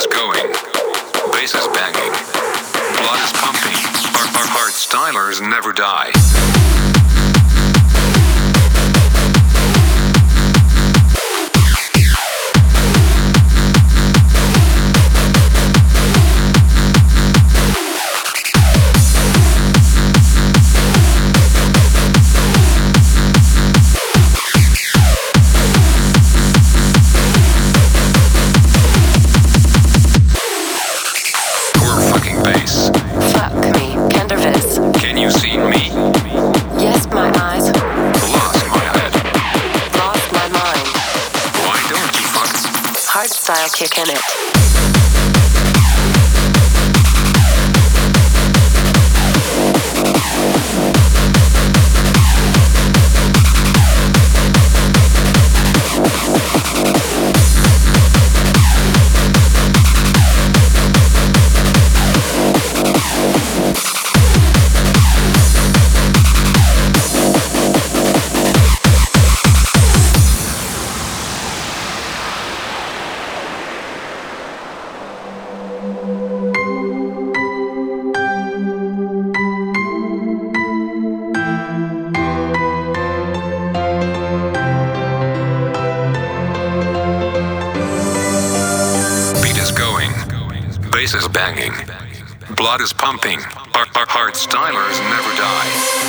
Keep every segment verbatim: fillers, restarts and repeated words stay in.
is going, bass is banging, blood is pumping, our, our heart stylers never die. Bass. Fuck me, Kendervis. Can you see me? Yes, my eyes. Lost my head. Lost my mind. Why don't you fuck? Hardstyle kick in it. Bass is banging, blood is pumping, our, our heart stylers never die.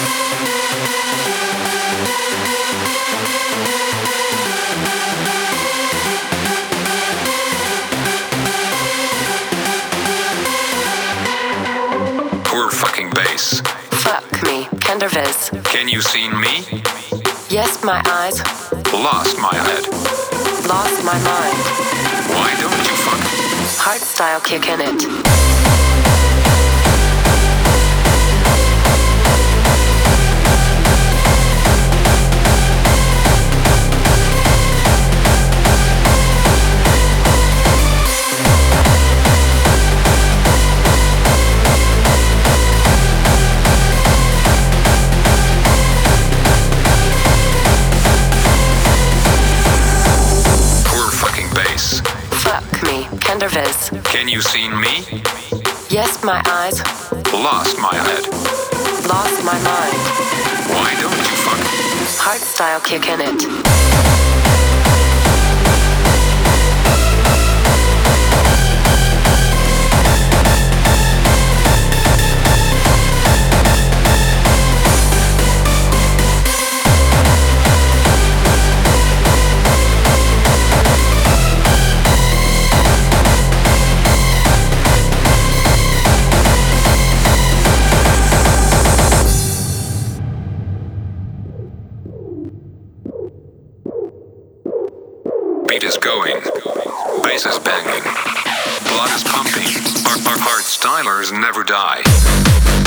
Poor fucking bass. Fuck me, Kendervis. Can you see me? Yes, my eyes. Lost my head. Lost my mind. Why don't you fuck? Hardstyle kick in it. Kendervis. Can you see me? Yes, my eyes. Lost my head. Lost my mind. Why don't you fuck? Hardstyle kick in it. Beat is going, bass is banging, blood is pumping, our, our heart stylers never die.